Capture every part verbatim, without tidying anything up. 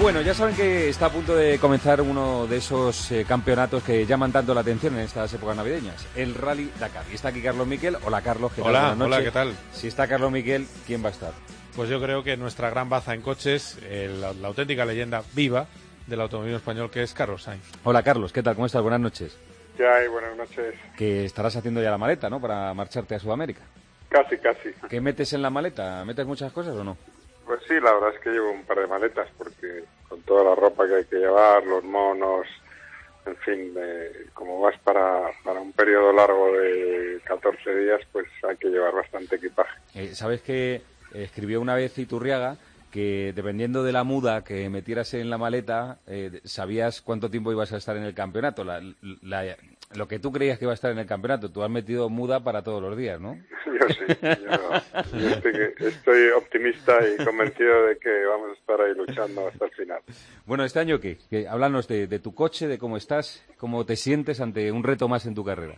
Bueno, ya saben que está a punto de comenzar uno de esos eh, campeonatos que llaman tanto la atención en estas épocas navideñas, el Rally Dakar. Y está aquí Carlos Miquel. Hola, Carlos, ¿qué tal? Hola, hola, ¿qué tal? Si está Carlos Miquel, ¿quién va a estar? Pues yo creo que nuestra gran baza en coches, eh, la, la auténtica leyenda viva del automovilismo español, que es Carlos Sainz. Hola, Carlos, ¿qué tal? ¿Cómo estás? Buenas noches. ¿Qué hay? Buenas noches. Que estarás haciendo ya la maleta, ¿no?, para marcharte a Sudamérica. Casi, casi. ¿Qué metes en la maleta? ¿Metes muchas cosas o no? Pues sí, la verdad es que llevo un par de maletas, porque con toda la ropa que hay que llevar, los monos, en fin, eh, como vas para, para un periodo largo de catorce días, pues hay que llevar bastante equipaje. Eh, ¿Sabes que escribió una vez Iturriaga que dependiendo de la muda que metieras en la maleta, eh, sabías cuánto tiempo ibas a estar en el campeonato? La, la, lo que tú creías que iba a estar en el campeonato, tú has metido muda para todos los días, ¿no? Yo sí, yo, yo estoy, estoy optimista y convencido de que vamos a estar ahí luchando hasta el final. Bueno, ¿este año qué? ¿Qué? Háblanos de, de tu coche, de cómo estás, cómo te sientes ante un reto más en tu carrera.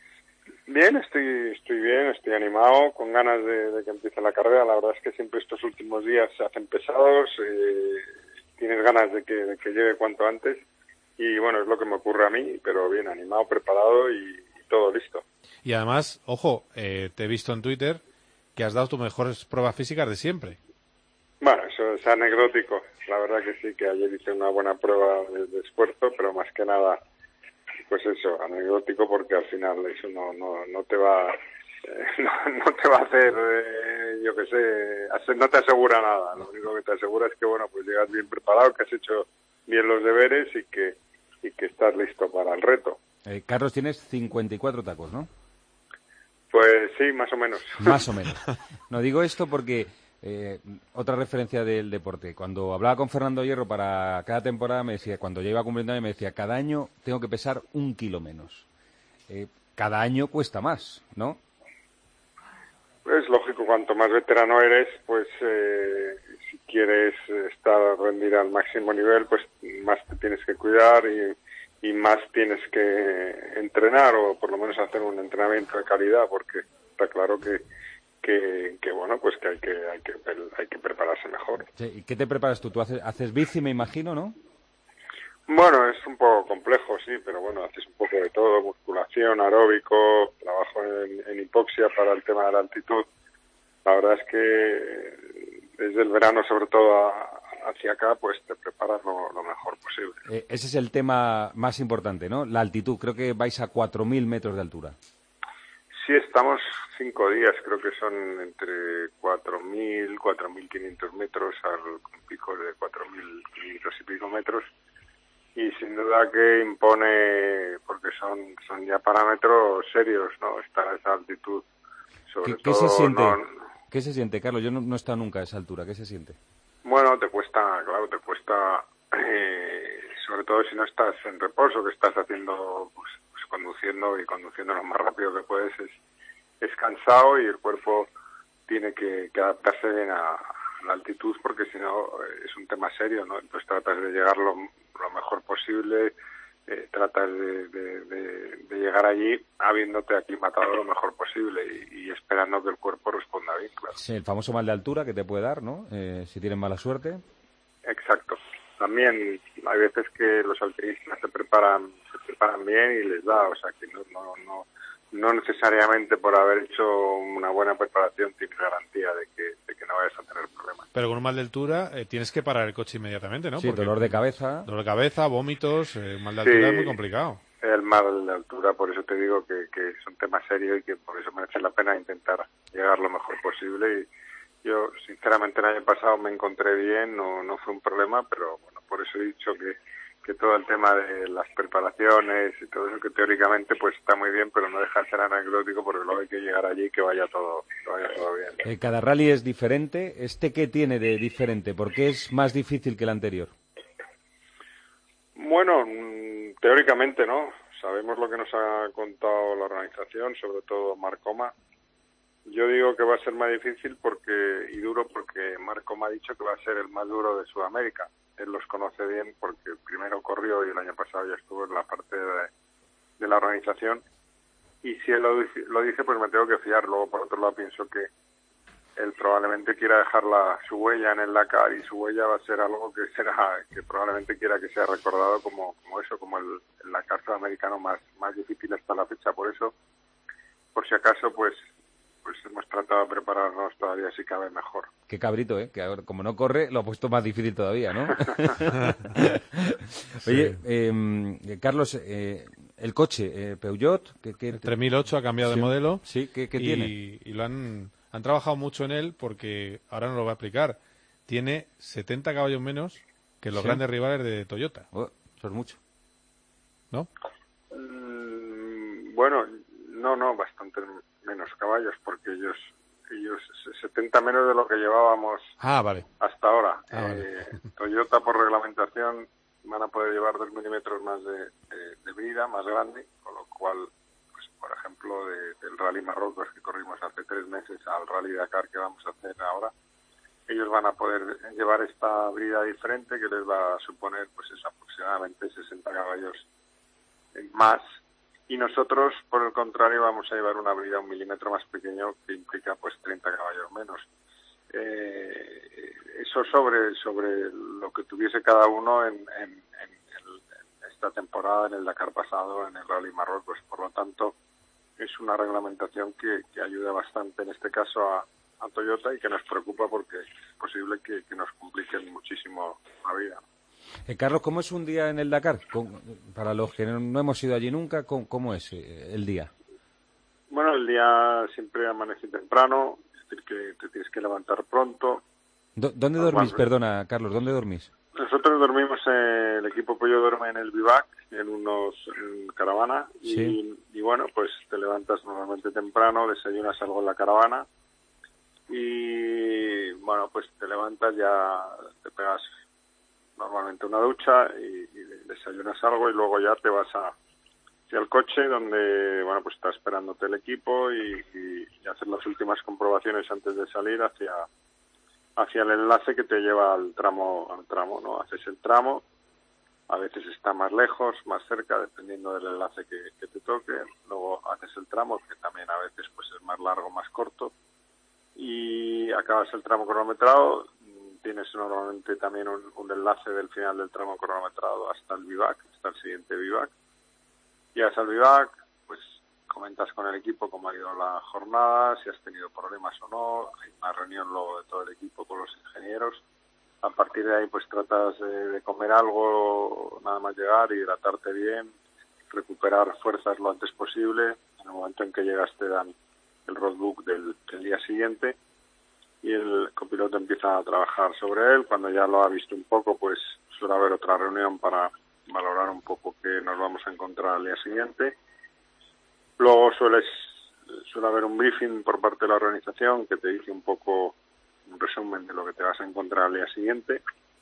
Bien, estoy estoy bien, estoy animado, con ganas de, de que empiece la carrera. La verdad es que siempre estos últimos días se hacen pesados, eh, tienes ganas de que, de que llegue cuanto antes y bueno, es lo que me ocurre a mí, pero bien, animado, preparado y, y todo listo. Y además, ojo, eh, te he visto en Twitter que has dado tus mejores pruebas físicas de siempre. Bueno, eso es anecdótico, la verdad que sí, que ayer hice una buena prueba de, de esfuerzo, pero más que nada, pues eso, anecdótico, porque al final eso no no no te va eh, no, no te va a hacer eh, yo qué sé, hacer, no te asegura nada. Lo único que te asegura es que bueno, pues llegas bien preparado, que has hecho bien los deberes y que y que estás listo para el reto. Eh, Carlos, tienes cincuenta y cuatro tacos, ¿no? Pues sí, más o menos. Más o menos. No digo esto porque Eh, otra referencia del deporte. Cuando hablaba con Fernando Hierro para cada temporada, me decía, cuando ya iba cumpliendo años, me decía, cada año tengo que pesar un kilo menos. Eh, cada año cuesta más, ¿no? Es lógico, cuanto más veterano eres, pues eh, si quieres estar rendir al máximo nivel, pues más te tienes que cuidar y, y más tienes que entrenar, o por lo menos hacer un entrenamiento de calidad, porque está claro que Que, que bueno, pues que hay que hay que hay que prepararse mejor. Sí, ¿y qué te preparas tú? Tú haces, haces bici, me imagino, ¿no? Bueno, es un poco complejo, sí, pero bueno, haces un poco de todo, musculación, aeróbico, trabajo en, en hipoxia para el tema de la altitud. La verdad es que desde el verano, sobre todo a, hacia acá, pues te preparas lo, lo mejor posible. Eh, ese es el tema más importante, ¿no? La altitud. Creo que vais a cuatro mil metros de altura. Sí, estamos cinco días, creo que son entre cuatro mil, cuatro mil quinientos metros al pico de cuatro mil quinientos y pico metros, y sin duda que impone, porque son son ya parámetros serios, ¿no?, estar a esa altitud. Sobre ¿Qué, ¿qué todo, se siente? no, ¿Qué se siente, Carlos? Yo no, no he estado nunca a esa altura. ¿Qué se siente? Bueno, te cuesta, claro, te cuesta, eh, sobre todo si no estás en reposo, que estás haciendo, pues, pues conduciendo y conduciendo lo más rápido que puedes, es, es cansado y el cuerpo tiene que, que adaptarse bien a, a la altitud, porque si no es un tema serio, ¿no? Entonces tratas de llegar lo, lo mejor posible, eh, tratas de, de, de, de llegar allí habiéndote aclimatado lo mejor posible y, y esperando que el cuerpo responda bien, claro. Sí, el famoso mal de altura que te puede dar, ¿no? Eh, si tienes mala suerte. Exacto. También hay veces que los alpinistas se preparan se preparan bien y les da, o sea que no no no no necesariamente por haber hecho una buena preparación tienes garantía de que de que no vayas a tener problemas. Pero con un mal de altura eh, tienes que parar el coche inmediatamente, ¿no? Sí, Porque dolor de cabeza. Dolor de cabeza, vómitos, eh, mal de Sí, altura es muy complicado. El mal de altura, por eso te digo que, que es un tema serio y que por eso merece la pena intentar llegar lo mejor posible. Y yo, sinceramente, el año pasado me encontré bien, no no fue un problema, pero bueno, por eso he dicho que, que todo el tema de las preparaciones y todo eso, que teóricamente pues está muy bien, pero no deja de ser anecdótico, porque luego hay que llegar allí y que vaya todo, que vaya todo bien. Eh, cada rally es diferente. ¿Este qué tiene de diferente? ¿Por qué es más difícil que el anterior? Bueno, teóricamente no. Sabemos lo que nos ha contado la organización, sobre todo Marcoma. Yo digo que va a ser más difícil porque y duro porque Marcoma ha dicho que va a ser el más duro de Sudamérica. Él los conoce bien porque primero corrió y el año pasado ya estuvo en la parte de, de la organización. Y si él lo, lo dice, pues me tengo que fiar. Luego, por otro lado, pienso que él probablemente quiera dejar la, su huella en el Dakar, y su huella va a ser algo que será que probablemente quiera que sea recordado como, como eso, como el, el Dakar sudamericano más, más difícil hasta la fecha. Por eso, por si acaso, pues pues hemos tratado de prepararnos todavía si cabe mejor. Qué cabrito, ¿eh? Que ahora, como no corre, lo ha puesto más difícil todavía, ¿no? Oye, eh, Carlos, eh, el coche, eh, Peugeot... ¿qué, qué el tres mil ocho ha cambiado sí. de modelo. Sí, ¿qué, qué y, tiene? Y lo han, han trabajado mucho en él porque, ahora nos lo va a explicar, tiene setenta caballos menos que los ¿Sí? grandes rivales de Toyota. Oh, eso es mucho. ¿No? Mm, bueno, no, no, bastante menos caballos, porque ellos ellos setenta menos de lo que llevábamos ah, vale. hasta ahora. Ah, eh, vale. Toyota, por reglamentación, van a poder llevar dos milímetros más de, de, de brida, más grande, con lo cual, pues por ejemplo, de, del Rally Marruecos que corrimos hace tres meses al Rally Dakar que vamos a hacer ahora, ellos van a poder llevar esta brida diferente que les va a suponer, pues eso, aproximadamente sesenta caballos más. Y nosotros, por el contrario, vamos a llevar una brida un milímetro más pequeño, que implica pues treinta caballos menos. Eh, eso sobre sobre lo que tuviese cada uno en, en, en, en esta temporada, en el Dakar pasado, en el Rally Marruecos. Por lo tanto, es una reglamentación que, que ayuda bastante en este caso a, a Toyota, y que nos preocupa porque es posible que, que nos compliquen muchísimo la vida. Eh, Carlos, ¿cómo es un día en el Dakar? ¿Cómo, para los que no, no hemos ido allí nunca, ¿cómo, cómo es eh, el día? Bueno, el día siempre amanece temprano, es decir, que te tienes que levantar pronto. Do, ¿Dónde dormís? Perdona, Carlos, ¿dónde dormís? Nosotros dormimos, eh, el equipo Pollo duerme en el bivac, en unos en caravana, y, sí. y bueno, pues te levantas normalmente temprano, desayunas algo en la caravana, y bueno, pues te levantas, ya te pegas normalmente una ducha y, y desayunas algo, y luego ya te vas a hacia el coche, donde bueno pues está esperándote el equipo, y, y, y hacer las últimas comprobaciones antes de salir hacia hacia el enlace que te lleva al tramo al tramo no haces el tramo, a veces está más lejos, más cerca, dependiendo del enlace que, que te toque. Luego haces el tramo, que también a veces pues es más largo, más corto, y acabas el tramo cronometrado. Tienes normalmente también un, un enlace del final del tramo cronometrado hasta el bivac, hasta el siguiente bivac. Llegas al bivac, pues comentas con el equipo cómo ha ido la jornada, si has tenido problemas o no. Hay una reunión luego de todo el equipo con los ingenieros. A partir de ahí pues tratas de, de comer algo nada más llegar, hidratarte bien, recuperar fuerzas lo antes posible. En el momento en que llegas te dan el roadbook del, del día siguiente, y el copiloto empieza a trabajar sobre él. Cuando ya lo ha visto un poco, pues suele haber otra reunión para valorar un poco qué nos vamos a encontrar al día siguiente. Luego sueles, suele haber un briefing por parte de la organización que te dice un poco un resumen de lo que te vas a encontrar al día siguiente,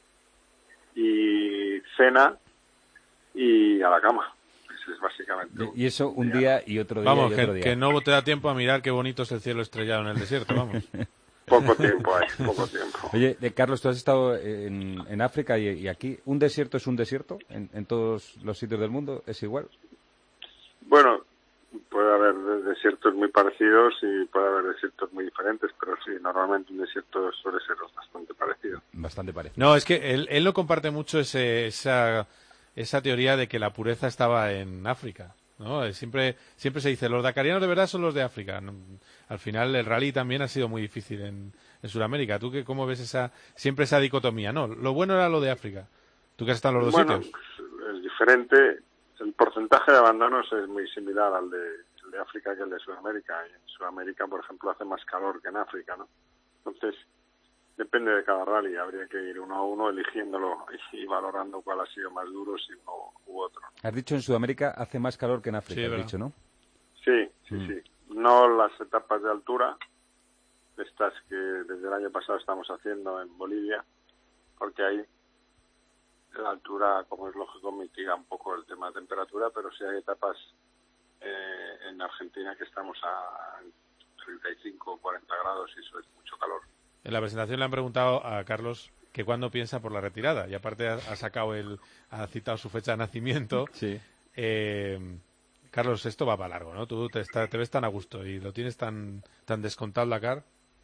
y cena y a la cama. Eso es básicamente. Y eso un día y otro día. Vamos, y otro que, día. que no te da tiempo a mirar qué bonito es el cielo estrellado en el desierto, vamos. Poco tiempo hay, poco tiempo. Oye, eh, Carlos, tú has estado en, en África y, y aquí. ¿Un desierto es un desierto en, en todos los sitios del mundo? ¿Es igual? Bueno, puede haber desiertos muy parecidos y puede haber desiertos muy diferentes, pero sí, normalmente un desierto suele ser bastante parecido. Bastante parecido. No, es que él, él no comparte mucho ese, esa, esa teoría de que la pureza estaba en África, ¿no? Siempre, siempre se dice, los dakarianos de verdad son los de África. Al final el rally también ha sido muy difícil en, en Sudamérica. ¿Tú qué, cómo ves esa siempre esa dicotomía? No, lo bueno era lo de África. ¿Tú que has estado en los dos bueno, sitios? Pues, es diferente. El porcentaje de abandonos es muy similar al de, el de África que el de Sudamérica. Y en Sudamérica, por ejemplo, hace más calor que en África, ¿no? Entonces, depende de cada rally. Habría que ir uno a uno eligiéndolo y, y valorando cuál ha sido más duro, si uno u otro. Has dicho en Sudamérica hace más calor que en África, Sí, has ¿verdad? dicho, ¿no? Sí, sí, Mm. sí. No las etapas de altura, estas que desde el año pasado estamos haciendo en Bolivia, porque ahí la altura, como es lógico, mitiga un poco el tema de temperatura, pero sí hay etapas eh, en Argentina que estamos a treinta y cinco o cuarenta grados, y eso es mucho calor. En la presentación le han preguntado a Carlos que cuándo piensa por la retirada, y aparte ha, ha sacado el, ha citado su fecha de nacimiento. Sí. Eh, Carlos, esto va para largo, ¿no? Tú te, está, te ves tan a gusto y lo tienes tan tan descontado el Dakar.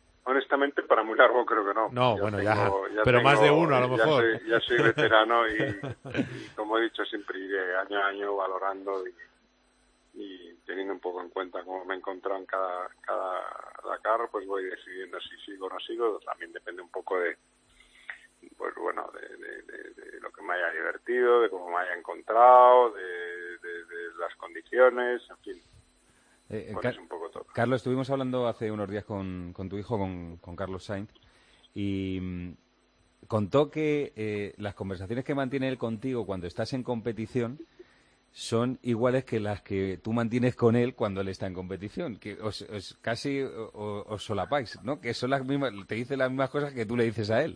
honestamente, para muy largo creo que no. No, ya bueno, tengo, ya, ya pero tengo, más de uno a lo ya mejor. Soy, ya soy veterano y, y, como he dicho, siempre iré año a año valorando y, y teniendo un poco en cuenta cómo me he encontrado en cada, cada Dakar, pues voy decidiendo si sigo o no sigo. También depende un poco de, pues bueno, de, de, de, de lo que me haya divertido, de cómo me haya encontrado, de, de, de las condiciones, en fin. Eh, Pues Car- es un poco todo. Carlos, estuvimos hablando hace unos días con, con tu hijo, con, con Carlos Sainz, y mm, contó que eh, las conversaciones que mantiene él contigo cuando estás en competición son iguales que las que tú mantienes con él cuando él está en competición, que os, os casi os, os solapáis, ¿no? Que son las mismas, te dice las mismas cosas que tú le dices a él.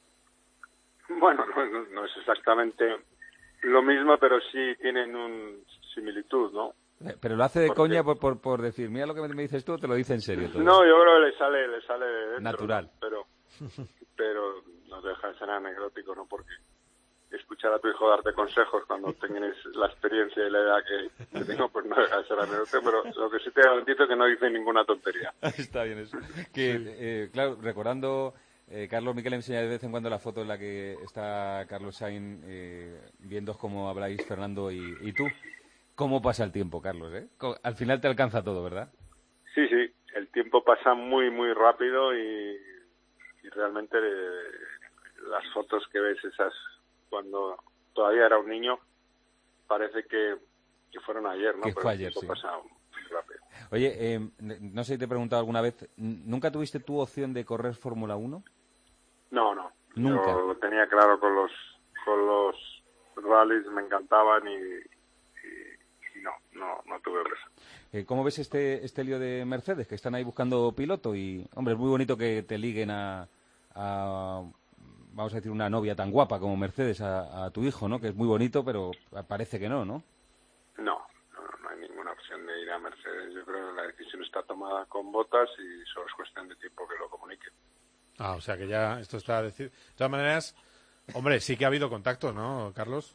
Bueno, no, no, no es exactamente lo mismo, pero sí tienen un similitud, ¿no? Pero lo hace de Porque... coña por, por, por decir, mira lo que me dices tú, te lo dice en serio todo. No, yo creo que le sale, le sale de dentro, natural. ¿no? Pero, pero no deja de ser anecdótico, ¿no? Porque escuchar a tu hijo darte consejos cuando tienes la experiencia y la edad que, que tengo, pues no deja de ser anecdótico, pero lo que sí te garantizo es que no dice ninguna tontería. Está bien eso. Que, eh, claro, recordando, eh, Carlos Miquel enseña de vez en cuando la foto en la que está Carlos Sainz eh, viendo cómo habláis Fernando y, y tú. ¿Cómo pasa el tiempo, Carlos? ¿eh? Al final te alcanza todo, ¿verdad? Sí, sí, el tiempo pasa muy, muy rápido y, y realmente eh, las fotos que ves esas cuando todavía era un niño parece que, que fueron ayer, ¿no? Que Pero fue ayer, el tiempo sí. pasa muy rápido. Oye, eh, no sé si te he preguntado alguna vez, ¿nunca tuviste tu opción de correr Fórmula uno? No, no. Nunca. Yo lo tenía claro con los con los rallies, me encantaban y, y, y no, no, no tuve presa. Eh, ¿Cómo ves este este lío de Mercedes? Que están ahí buscando piloto y, hombre, es muy bonito que te liguen a, a vamos a decir, una novia tan guapa como Mercedes a, a tu hijo, ¿no? Que es muy bonito, pero parece que no, ¿no? No, no, no hay ninguna opción de ir a Mercedes. Yo creo que la decisión está tomada con Bottas y solo es cuestión de tiempo que lo comunique. Ah, o sea que ya esto está... Decir... De todas maneras, hombre, sí que ha habido contacto, ¿no, Carlos?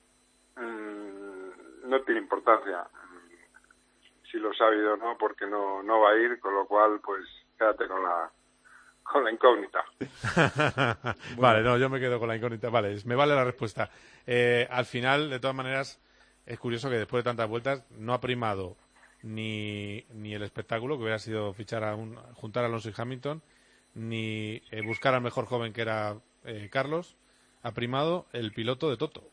Mm, no tiene importancia. Si lo ha habido o no, porque no, no va a ir, con lo cual, pues, quédate con la... con la incógnita. Vale, no, yo me quedo con la incógnita. Vale, me vale la respuesta. Eh, al final, de todas maneras, es curioso que después de tantas vueltas no ha primado ni, ni el espectáculo, que hubiera sido fichar a un, juntar a Alonso y Hamilton, ni eh, buscar al mejor joven que era eh, Carlos. Ha primado el piloto de Toto.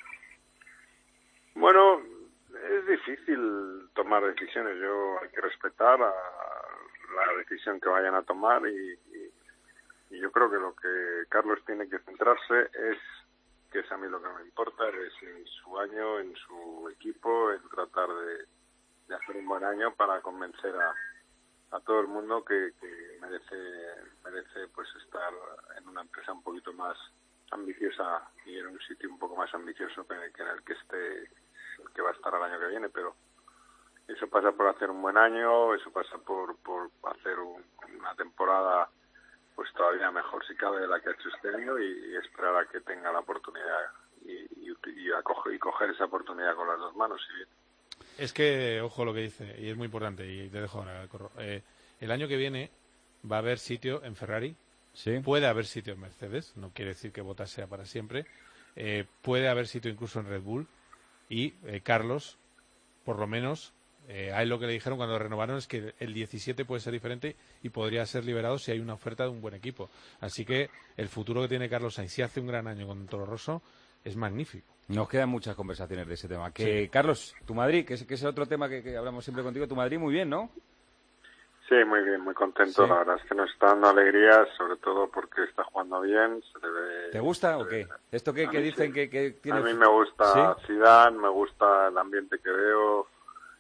Bueno, es difícil tomar decisiones. Yo hay que respetar a la decisión que vayan a tomar y, y, y yo creo que lo que Carlos tiene que centrarse es, que es a mí lo que me importa, es en su año, en su equipo, en tratar de, de hacer un buen año para convencer a, a todo el mundo que, que merece merece pues estar en una empresa un poquito más ambiciosa y en un sitio un poco más ambicioso que, que en el que esté, que va a estar el año que viene, pero eso pasa por hacer un buen año, eso pasa por, por hacer un, una temporada pues todavía mejor si cabe de la que ha hecho este año y, y esperar a que tenga la oportunidad y, y, y, a coger, y coger esa oportunidad con las dos manos. Y bien. Es que, ojo lo que dice, y es muy importante, y te dejo ahora, Corro. Eh, el año que viene va a haber sitio en Ferrari, sí. Puede haber sitio en Mercedes, no quiere decir que Bottas sea para siempre, eh, puede haber sitio incluso en Red Bull, y eh, Carlos, por lo menos, eh, a él lo que le dijeron cuando renovaron es que el diecisiete puede ser diferente y podría ser liberado si hay una oferta de un buen equipo. Así que el futuro que tiene Carlos Sainz, si hace un gran año con Toro Rosso, es magnífico. Nos quedan muchas conversaciones de ese tema. Que sí. Carlos, tu Madrid, que es, que es el otro tema que, que hablamos siempre contigo, tu Madrid muy bien, ¿no? Sí, muy bien, muy contento. Sí. La verdad es que nos está dando alegrías, sobre todo porque está jugando bien. Se le ve, ¿Te gusta o qué? ¿Esto que, que dicen sí. que, que tiene...? A mí me gusta ¿Sí? Zidane, me gusta el ambiente que veo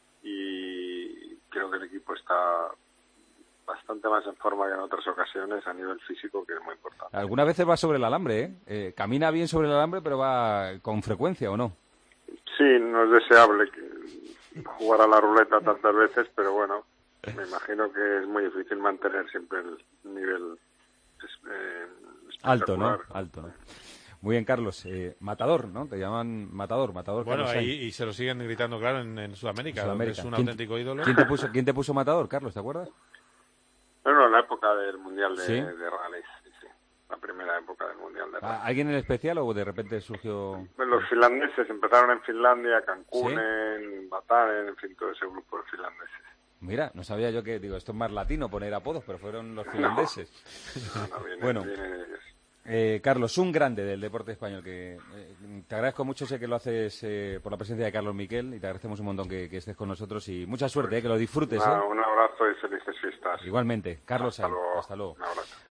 y creo que el equipo está bastante más en forma que en otras ocasiones a nivel físico, que es muy importante. Algunas veces va sobre el alambre, ¿eh? eh camina bien sobre el alambre, pero va con frecuencia, ¿o no? Sí, no es deseable que jugar a la ruleta tantas veces, pero bueno, me imagino que es muy difícil mantener siempre el nivel eh, alto, ¿no? Alto, ¿no? Muy bien, Carlos. Eh, matador, ¿no? Te llaman Matador, Matador. Bueno, Carlos ahí y se lo siguen gritando, claro, en, en Sudamérica, en Sudamérica. donde es un ¿Quién, auténtico ídolo. ¿quién te, puso, ¿Quién te puso Matador, Carlos? ¿Te acuerdas? Bueno, en la época del Mundial de, ¿Sí? de Rally, sí, sí. La primera época del Mundial de Rally. ¿Alguien en especial o de repente surgió...? Bueno, los finlandeses empezaron en Finlandia, Cancún, ¿Sí? en Batán, en fin, todo ese grupo de finlandeses. Mira, no sabía yo que, digo, esto es más latino poner apodos, pero fueron los finlandeses. No, no, viene, Bueno. viene de ellos. Eh, Carlos, un grande del deporte español. Que eh, te agradezco mucho, sé que lo haces eh, por la presencia de Carlos Miquel y te agradecemos un montón que, que estés con nosotros y mucha suerte, eh, que lo disfrutes. Nada, ¿eh? un abrazo y felices fiestas. Igualmente, Carlos Hasta Sainz, luego. hasta luego. Un abrazo.